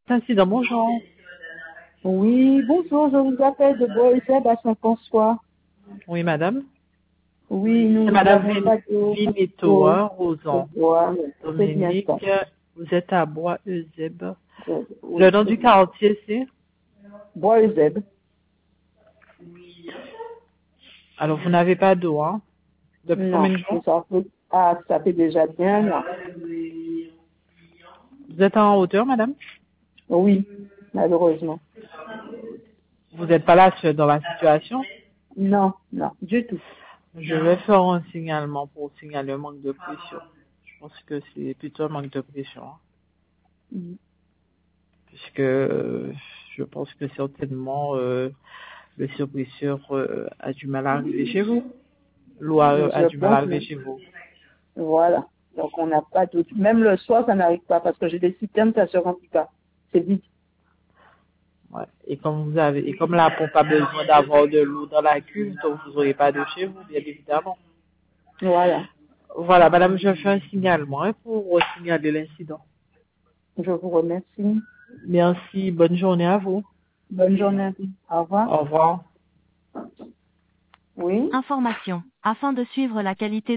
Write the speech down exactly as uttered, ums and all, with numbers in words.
Incident, bonjour. Oui, bonjour, je vous appelle de Bois-Eusèbe à Saint-François. Oui, madame. Oui, nous C'est madame n'avons pas d'eau. Vineto, hein, Rosan. Bois, c'est bien Dominique, ça. vous êtes à Bois-Eusèbe. Le nom du quartier, c'est? Bois-Eusèbe. Alors, vous n'avez pas d'eau, hein? Depuis Non, combien de jours? ça fait, ah, ça fait déjà bien, moi. Vous êtes en hauteur, madame? Oui, malheureusement. Vous n'êtes pas là sur- dans la situation? Non, non, du tout. Je vais faire un signalement pour signaler un manque de pression. Je pense que c'est plutôt un manque de pression, hein, Mm. puisque euh, je pense que certainement euh, le surpresseur euh, a du mal à arriver chez vous. L'eau a, a Je du mal à pense, arriver mais chez vous. voilà. Donc, on n'a pas d'eau. Même le soir, ça n'arrive pas parce que j'ai des systèmes, ça se remplit pas. C'est vide. Ouais. Et comme vous avez, et comme la pompe a besoin d'avoir de l'eau dans la cuve, donc vous n'aurez pas d'eau chez vous, bien évidemment. Voilà. Voilà, madame, je fais un signalement hein, pour signaler l'incident. Je vous remercie. Merci, bonne journée à vous. Bonne journée à vous. Au revoir. Au revoir. Oui. Information. Afin de suivre la qualité